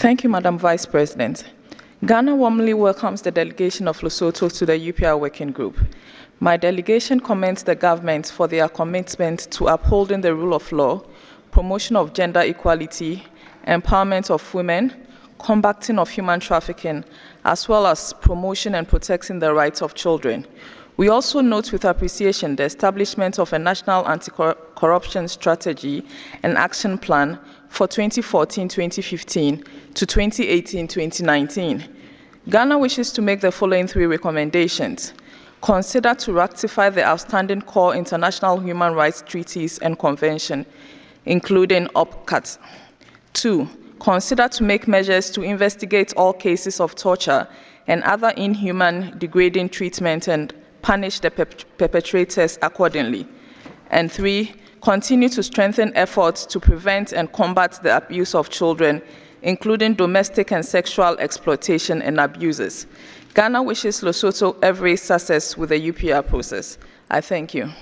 Thank you, Madam Vice President. Ghana warmly welcomes the delegation of Lesotho to the UPR Working Group. My delegation commends the government for their commitment to upholding the rule of law, promotion of gender equality, empowerment of women, combating of human trafficking, as well as promotion and protecting the rights of children. We also note with appreciation the establishment of a national anti-corruption strategy and action plan for 2014-2015 to 2018-2019. Ghana wishes to make the following three recommendations. Consider to ratify the outstanding core international human rights treaties and convention, including OPCAT. 2. Consider to make measures to investigate all cases of torture and other inhuman, degrading treatment and punish the perpetrators accordingly. And 3. Continue to strengthen efforts to prevent and combat the abuse of children, including domestic and sexual exploitation and abuses. Ghana wishes Lesotho every success with the UPR process. I thank you.